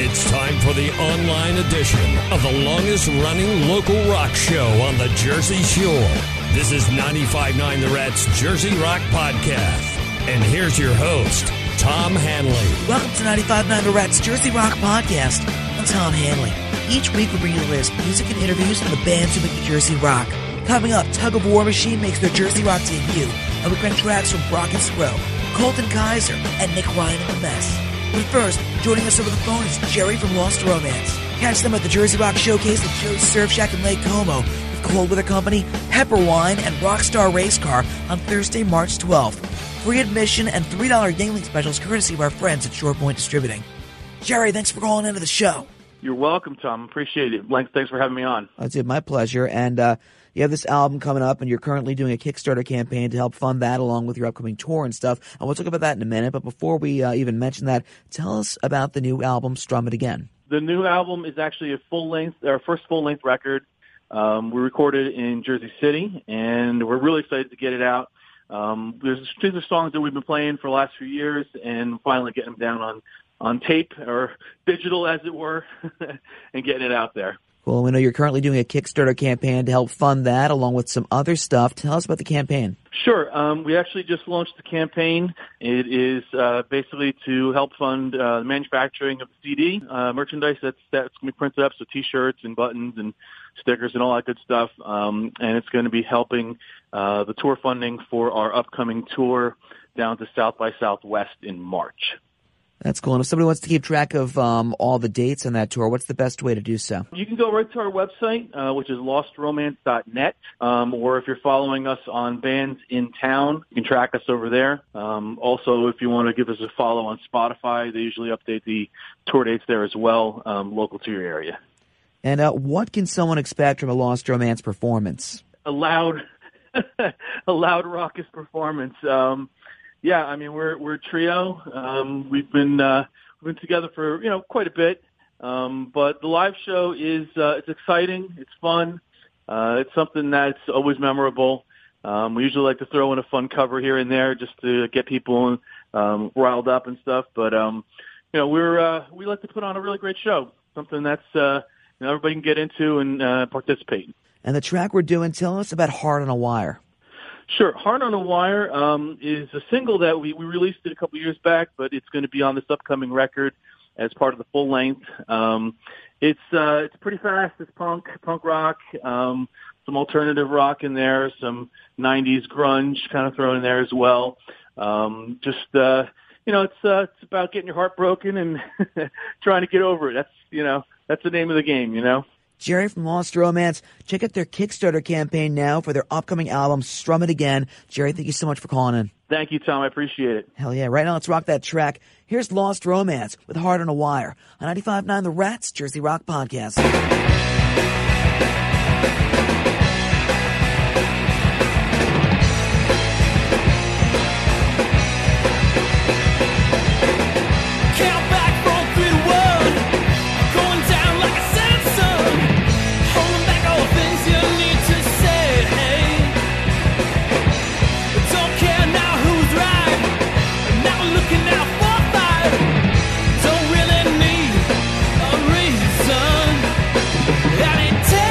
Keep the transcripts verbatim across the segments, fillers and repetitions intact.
It's time for the online edition of the longest-running local rock show on the Jersey Shore. This is ninety-five point nine The Rat's Jersey Rock Podcast. And here's your host, Tom Hanley. Welcome to ninety-five point nine The Rat's Jersey Rock Podcast. I'm Tom Hanley. Each week we bring you the latest music and interviews from the bands who make the Jersey rock. Coming up, Tug of War Machine makes their Jersey Rock debut, and we bring tracks from Brock and Scro, Colton Kaiser, and Nick Ryan and the Mess. But first, joining us over the phone is Jerry from Lost Romance. Catch them at the Jersey Rock Showcase at Joe's Surf Shack in Lake Como with Cold Weather Company, Pepper Wine, and Rockstar Race Car on Thursday, March twelfth. Free admission and three dollars Yingling specials courtesy of our friends at Shore Point Distributing. Jerry, thanks for calling into the show. You're welcome, Tom. Appreciate it. Thanks for having me on. That's it. My pleasure. And uh, you have this album coming up, and you're currently doing a Kickstarter campaign to help fund that along with your upcoming tour and stuff. And we'll talk about that in a minute. But before we uh, even mention that, tell us about the new album, Strum It Again. The new album is actually a full-length, our first full-length record. Um, we recorded in Jersey City, and we're really excited to get it out. Um, there's these are songs that we've been playing for the last few years, and finally getting them down on, on tape or digital, as it were, and getting it out there. Well, we know you're currently doing a Kickstarter campaign to help fund that, along with some other stuff. Tell us about the campaign. Sure. Um, we actually just launched the campaign. It is uh, basically to help fund uh, the manufacturing of the C D uh, merchandise that's that's going to be printed up, so T-shirts and buttons and stickers and all that good stuff. Um, and it's going to be helping uh, the tour funding for our upcoming tour down to South by Southwest in March. That's cool. And if somebody wants to keep track of um, all the dates on that tour, what's the best way to do so? You can go right to our website, uh, which is lost romance dot net, um, or if you're following us on Bands in Town, you can track us over there. Um, also, if you want to give us a follow on Spotify, they usually update the tour dates there as well, um, local to your area. And uh, what can someone expect from a Lost Romance performance? A loud, a loud, raucous performance. Um, Yeah, I mean, we're we're a trio. Um, we've been uh, we've been together for you know quite a bit, um, but the live show is uh, it's exciting, it's fun, uh, it's something that's always memorable. Um, we usually like to throw in a fun cover here and there just to get people um, riled up and stuff. But um, you know, we're uh, we like to put on a really great show, something that's uh, you know everybody can get into and uh, participate. And the track we're doing, tell us about Heart on a Wire. Sure. Heart on a Wire um, is a single that we, we released it a couple years back, but it's going to be on this upcoming record as part of the full length. Um, it's uh, it's pretty fast. It's punk, punk rock, um, some alternative rock in there, some nineties grunge kind of thrown in there as well. Um, just uh, you know, it's uh, it's about getting your heart broken and trying to get over it. That's you know, that's the name of the game. You know. Jerry from Lost Romance. Check out their Kickstarter campaign now for their upcoming album, Strum It Again. Jerry, thank you so much for calling in. Thank you, Tom. I appreciate it. Hell yeah. Right now, let's rock that track. Here's Lost Romance with Heart on a Wire on ninety-five point nine The Rat's Jersey Rock Podcast. Don't really need a reason. And it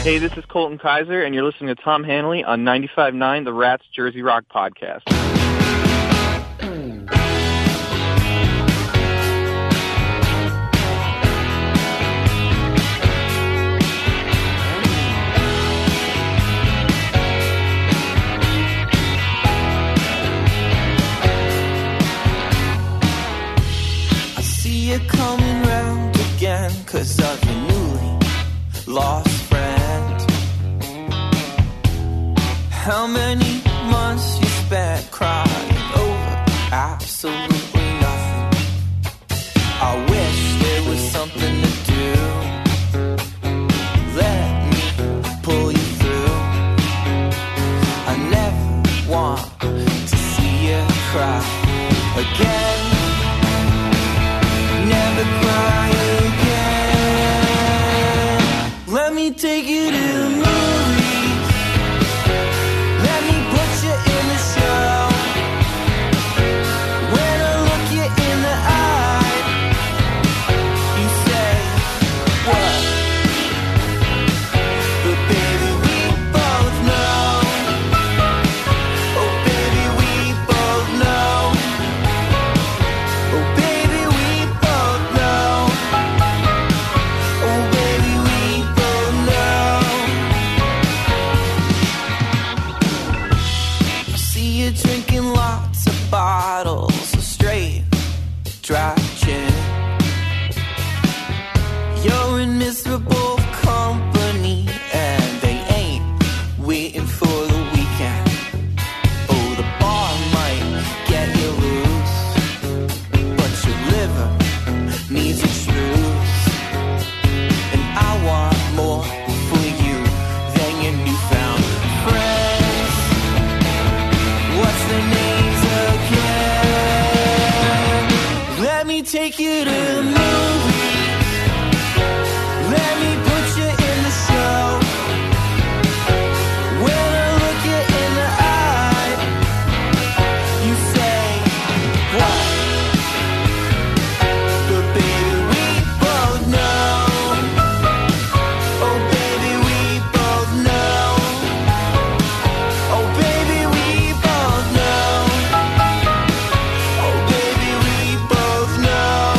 Hey, this is Colton Kaiser, and you're listening to Tom Hanley on ninety-five point nine The Rats Jersey Rock Podcast. I see you coming round again, 'cause of your newly lost friend. How many months you spent crying over absolutely nothing? I wish there was something to do. Let me pull you through. I never want to see you cry again. Never cry again. Let me take you to the movies. Let me put you in the show. When I look you in the eye, you say, what? But baby, we both know. Oh baby, we both know. Oh baby, we both know. Oh baby, we both know. I see you drinking lots of bottles of straight dry gin. You're in miserable company, and they ain't waiting for the weekend. Oh, the bar might get you loose, but your liver needs a truce. And I want more for you than your newfound friends. What's their names again? Let me take you to the movies. Let me put you in the show. When I look you in the eye, you say, what? But baby, we both know. Oh baby, we both know. Oh baby, we both know. Oh baby, we both know.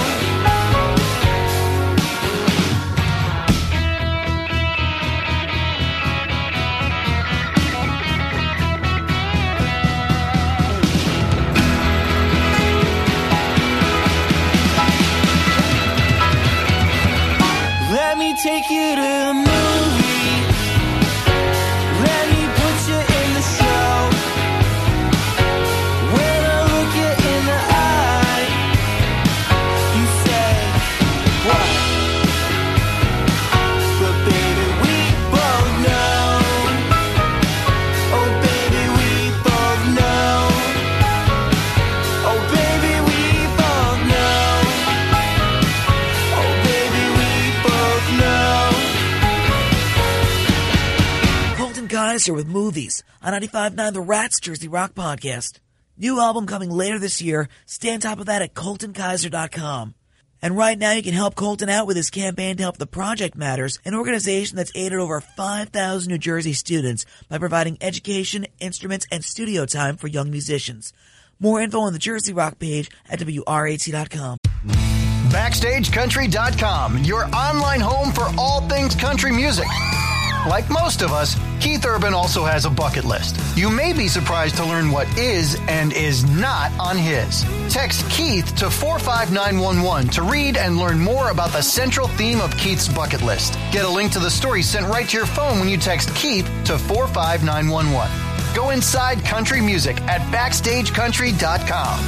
Let me take you to the movies. Let me put you in the show. When I look you in the eye, you say, what? But baby, we both know. Oh baby, we both know. Oh baby, we both know. Oh baby, we both know. Colton Kaiser with Movies on ninety-five point nine The Rats Jersey Rock Podcast. New album coming later this year. Stay on top of that at colton kaiser dot com. And right now you can help Colton out with his campaign to help The Project Matters, an organization that's aided over five thousand New Jersey students by providing education, instruments, and studio time for young musicians. More info on the Jersey Rock page at W R A T dot com. Backstage Country dot com, your online home for all things country music. Like most of us, Keith Urban also has a bucket list. You may be surprised to learn what is and is not on his. Text Keith to four five nine one one to read and learn more about the central theme of Keith's bucket list. Get a link to the story sent right to your phone when you text Keith to four five nine one one. Go inside country music at backstage country dot com.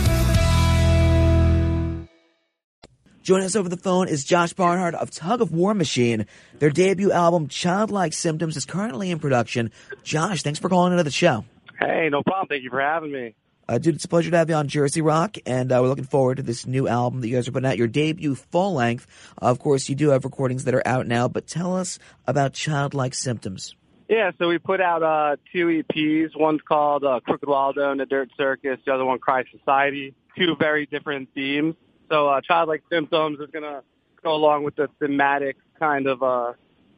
Joining us over the phone is Josh Barnhart of Tug of War Machine. Their debut album, Childlike Symptoms, is currently in production. Josh, thanks for calling into the show. Hey, no problem. Thank you for having me. Uh, dude, it's a pleasure to have you on Jersey Rock, and uh, we're looking forward to this new album that you guys are putting out, your debut full-length. Uh, of course, you do have recordings that are out now, but tell us about Childlike Symptoms. Yeah, so we put out uh, two E Ps. One's called uh, Crooked Waldo and the Dirt Circus. The other one, Cry Society. Two very different themes. So uh, Childlike Symptoms is going to go along with the thematic kind of uh,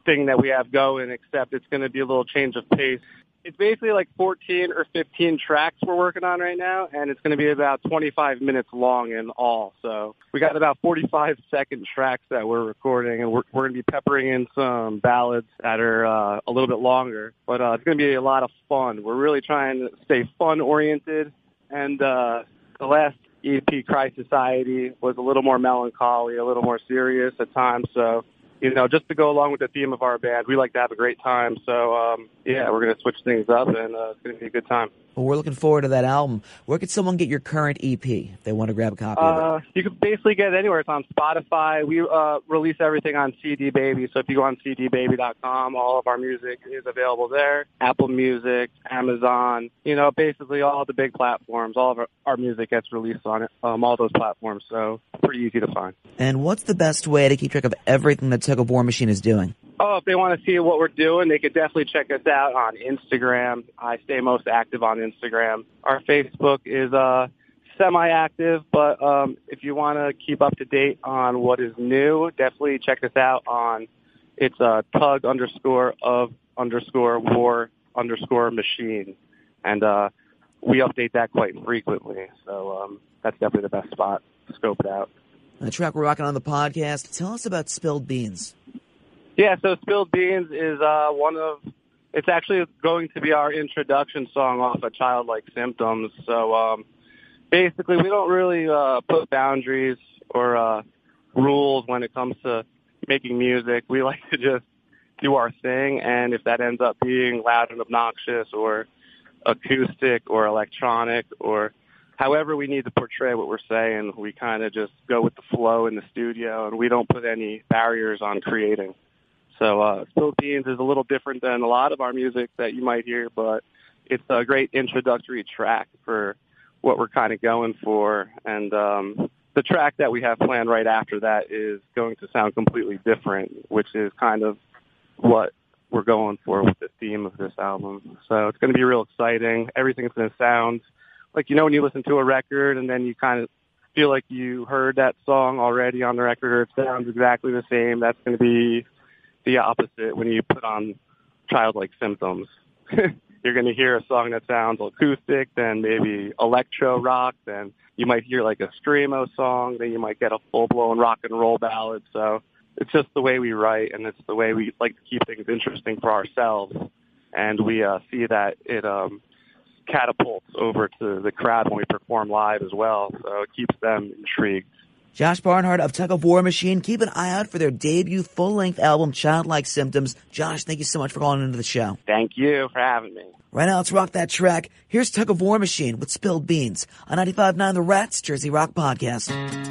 thing that we have going, except it's going to be a little change of pace. It's basically like fourteen or fifteen tracks we're working on right now, and it's going to be about twenty-five minutes long in all. So we got about forty-five second tracks that we're recording, and we're, we're going to be peppering in some ballads that are uh, a little bit longer. But uh, it's going to be a lot of fun. We're really trying to stay fun-oriented, and uh, the last E P, Cry Society, was a little more melancholy, a little more serious at times, so... You know, just to go along with the theme of our band, we like to have a great time. So, um, yeah, we're going to switch things up, and uh, it's going to be a good time. Well, we're looking forward to that album. Where could someone get your current E P if they want to grab a copy uh, of it? You can basically get it anywhere. It's on Spotify. We uh, release everything on C D Baby. So if you go on C D baby dot com, all of our music is available there. Apple Music, Amazon, you know, basically all the big platforms. All of our, our music gets released on it, um, all those platforms. So pretty easy to find. And what's the best way to keep track of everything that Tug of War Machine is doing? Oh, if they want to see what we're doing, they could definitely check us out on Instagram. I stay most active on Instagram. Our Facebook is uh, semi-active, but um, if you want to keep up to date on what is new, definitely check us out on it's uh, Tug underscore of underscore war underscore machine. And uh, we update that quite frequently, so um, that's definitely the best spot to scope it out. The track we're rocking on the podcast, tell us about Spilled Beans. Yeah, so Spilled Beans is uh, one of, it's actually going to be our introduction song off of Childlike Symptoms. So um, basically we don't really uh, put boundaries or uh, rules when it comes to making music. We like to just do our thing, and if that ends up being loud and obnoxious or acoustic or electronic or however we need to portray what we're saying, we kind of just go with the flow in the studio, and we don't put any barriers on creating. So uh, Spilled Beans is a little different than a lot of our music that you might hear, but it's a great introductory track for what we're kind of going for. And um, the track that we have planned right after that is going to sound completely different, which is kind of what we're going for with the theme of this album. So it's going to be real exciting. Everything's going to sound like, you know, when you listen to a record and then you kind of feel like you heard that song already on the record, or it sounds exactly the same. That's going to be the opposite when you put on Childlike Symptoms. You're going to hear a song that sounds acoustic, then maybe electro rock, then you might hear like a screamo song, then you might get a full-blown rock and roll ballad. So it's just the way we write, and it's the way we like to keep things interesting for ourselves. And we uh, see that it um, catapults over to the crowd when we perform live as well, so it keeps them intrigued. Josh Barnhart of Tug of War Machine. Keep an eye out for their debut full-length album, Childlike Symptoms. Josh, thank you so much for calling into the show. Thank you for having me. Right now, let's rock that track. Here's Tug of War Machine with Spilled Beans on ninety-five point nine The Rats Jersey Rock Podcast.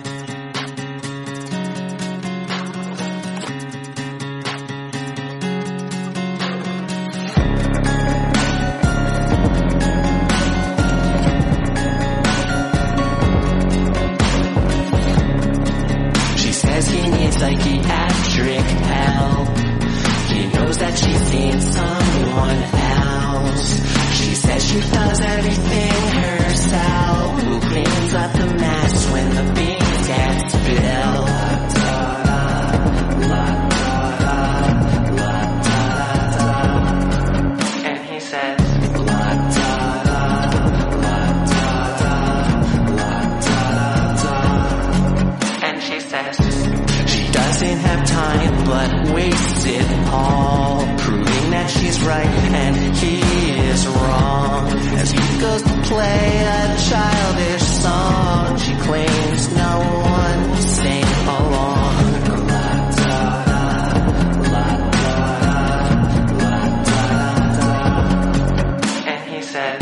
Psychiatric help. He knows that she's seen someone else. She says she does everything herself. Who cleans up the mess when the beans get spilled? And he says, and she says, doesn't have time but wastes it all, proving that she's right and he is wrong. As he goes to play a childish song, she claims no one will sing along. And he says,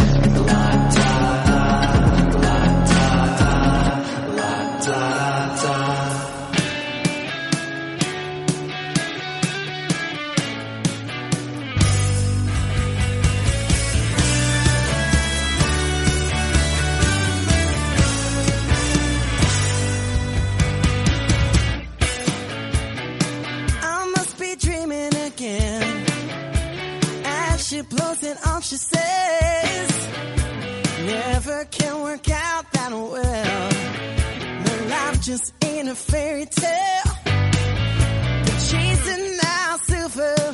floating on, she says, never can work out that well. The life just ain't a fairy tale. They're chasing now silver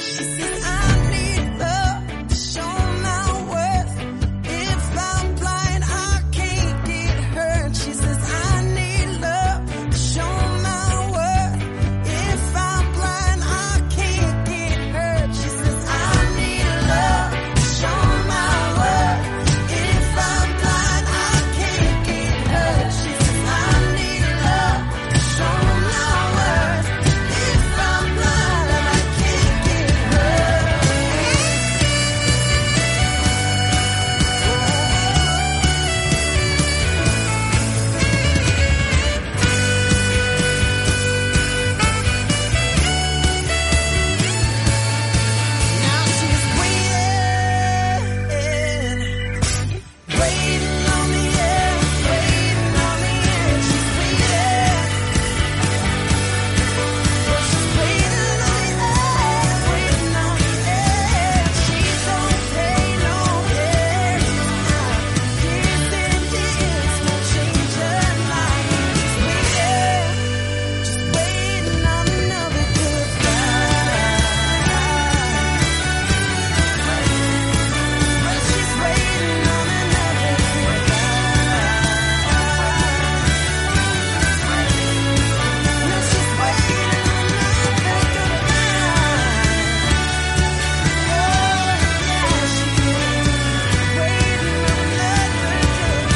She says I need love to show my worth. If I'm blind, I can't get hurt. She says I need love to show my worth. If I'm blind, I can't get hurt. She says I need love to show my worth. If I'm blind, I can't get hurt. She says I need love to show my worth. If I'm blind, I can't get hurt. Now she's waiting, waiting on the edge, waiting on the edge. She's waiting, she's waiting on the edge, waiting on the edge. She don't pay no care. Years and years won't change her mind. She's waiting, just waiting on another good guy. Well, she's waiting on another good guy. No, she's waiting on another good guy. Oh, yeah, she's waiting on another good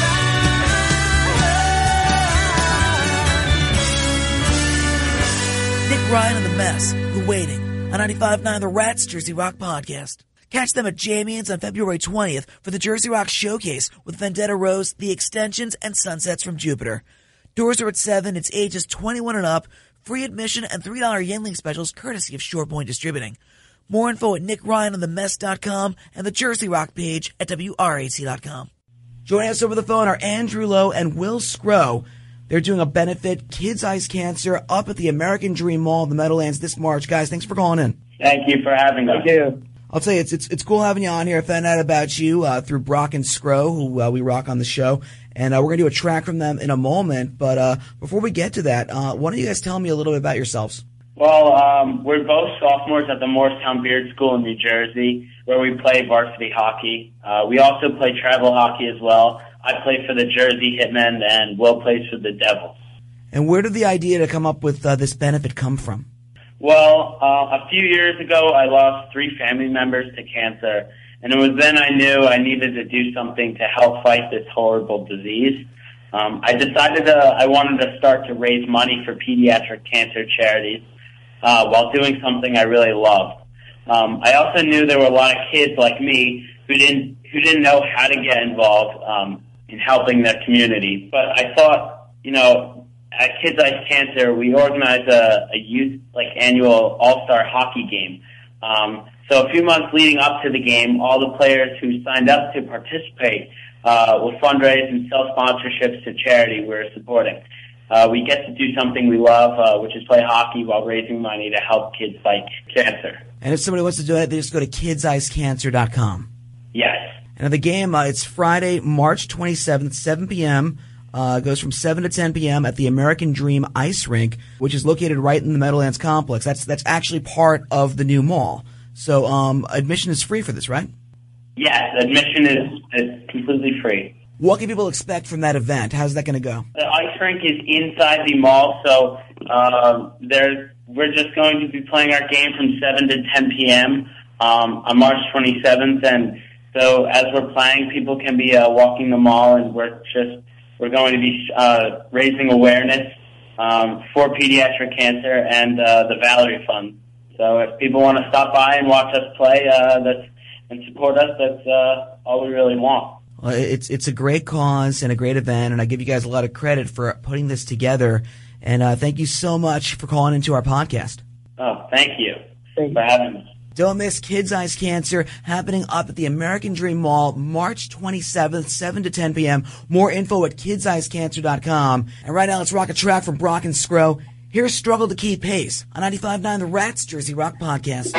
guy. Nick Ryan and The Mess, The Waiting, on ninety-five point nine The Rats Jersey Rock Podcast. Catch them at Jamie's on February twentieth for the Jersey Rock Showcase with Vendetta Rose, The Extensions, and Sunsets from Jupiter. Doors are at seven, it's ages twenty-one and up, free admission and three dollars Yingling specials courtesy of Short Point Distributing. More info at nick ryan on the mess dot com and the Jersey Rock page at W R A C dot com. Joining us over the phone are Andrew Lowe and Will Scrow. They're doing a benefit, Kids Eyes Cancer, up at the American Dream Mall in the Meadowlands this March. Guys, thanks for calling in. Thank you for having us. Thank you. I'll tell you, it's it's, it's cool having you on here. I found out about you uh, through Brock and Scrow, who uh, we rock on the show. And uh, we're going to do a track from them in a moment. But uh, before we get to that, uh, why don't you guys tell me a little bit about yourselves? Well, um, we're both sophomores at the Morristown Beard School in New Jersey, where we play varsity hockey. Uh, we also play travel hockey as well. I play for the Jersey Hitmen, and Will plays for the Devils. And where did the idea to come up with uh, this benefit come from? Well, uh, a few years ago, I lost three family members to cancer, and it was then I knew I needed to do something to help fight this horrible disease. Um, I decided to, I wanted to start to raise money for pediatric cancer charities uh, while doing something I really loved. Um, I also knew there were a lot of kids like me who didn't who didn't know how to get involved um, in helping their community. But I thought, you know, at Kids Eyes Cancer, we organize a, a youth like annual all-star hockey game. Um, so a few months leading up to the game, all the players who signed up to participate uh, will fundraise and sell sponsorships to charity we're supporting. Uh, we get to do something we love, uh, which is play hockey while raising money to help kids fight cancer. And if somebody wants to do that, they just go to kids eyes cancer dot com. Yes. And the game, uh, it's Friday, March twenty-seventh, seven p.m., Uh, goes from seven to ten p.m. at the American Dream Ice Rink, which is located right in the Meadowlands complex. That's that's actually part of the new mall. So um, admission is free for this, right? Yes, admission is, is completely free. What can people expect from that event? How's that going to go? The ice rink is inside the mall, so uh, there we're just going to be playing our game from seven to ten p.m. Um, on March twenty-seventh, and so as we're playing, people can be uh, walking the mall, and we're just We're going to be uh, raising awareness um, for pediatric cancer and uh, the Valerie Fund. So if people want to stop by and watch us play uh, that's, and support us, that's uh, all we really want. Well, it's it's a great cause and a great event, and I give you guys a lot of credit for putting this together. And uh, thank you so much for calling into our podcast. Oh, thank you thank for having us. Don't miss Kids Eyes Cancer, happening up at the American Dream Mall, March twenty-seventh, seven to ten p.m. More info at kids eyes cancer dot com. And right now, let's rock a track from Brock and Scrow. Here's Struggle to Keep Pace on ninety-five point nine The Rats Jersey Rock Podcast.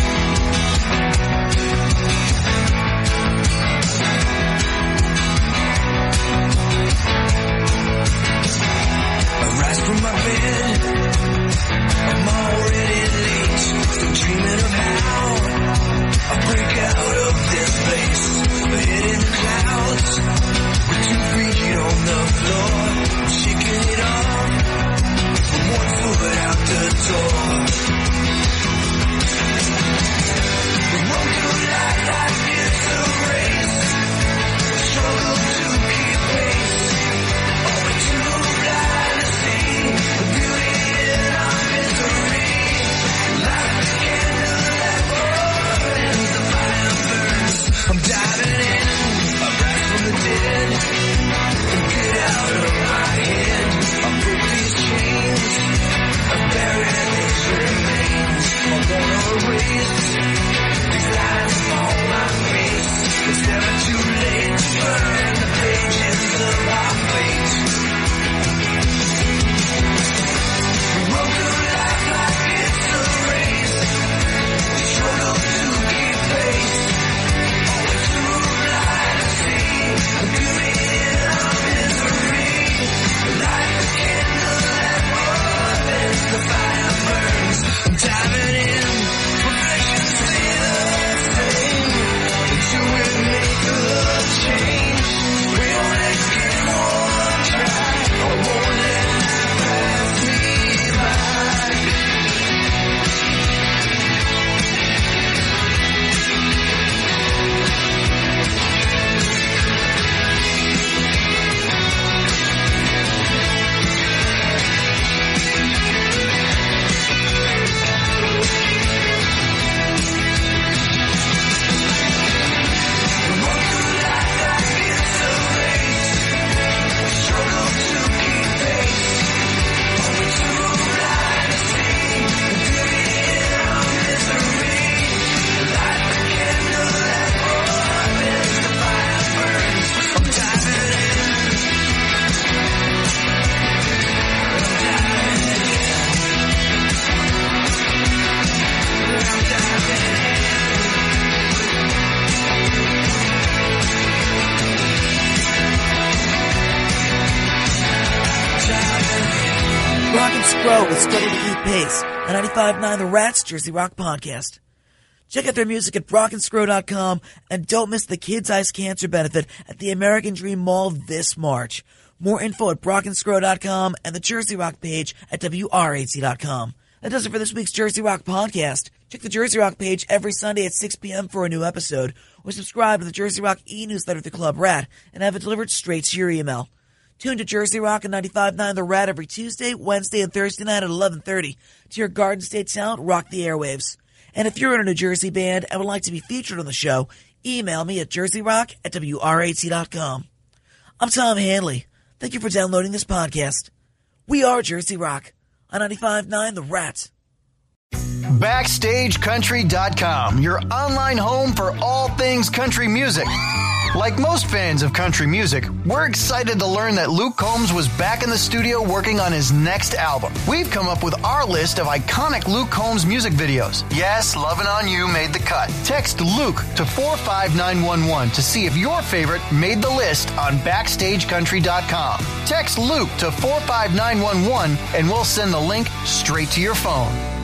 From my bed, I'm already late, still dreaming of how grow with struggle to keep pace. The ninety-five point nine The Rats Jersey Rock Podcast. Check out their music at brock and scrow dot com and don't miss the Kids Eyes Cancer Benefit at the American Dream Mall this March. More info at brock and scrow dot com and the Jersey Rock page at W R A T dot com. That does it for this week's Jersey Rock Podcast. Check the Jersey Rock page every Sunday at six p.m. for a new episode, or subscribe to the Jersey Rock e-newsletter through Club Rat and have it delivered straight to your email. Tune to Jersey Rock and ninety-five point nine The Rat every Tuesday, Wednesday, and Thursday night at eleven thirty to your Garden State talent rock the airwaves. And if you're in a New Jersey band and would like to be featured on the show, email me at jersey rock at W R A T dot com. I'm Tom Hanley. Thank you for downloading this podcast. We are Jersey Rock on ninety-five point nine The Rat. Backstage Country dot com, your online home for all things country music. Like most fans of country music, we're excited to learn that Luke Combs was back in the studio working on his next album. We've come up with our list of iconic Luke Combs music videos. Yes, Lovin' On You made the cut. Text Luke to four five nine one one to see if your favorite made the list on Backstage Country dot com. Text Luke to four five nine one one and we'll send the link straight to your phone.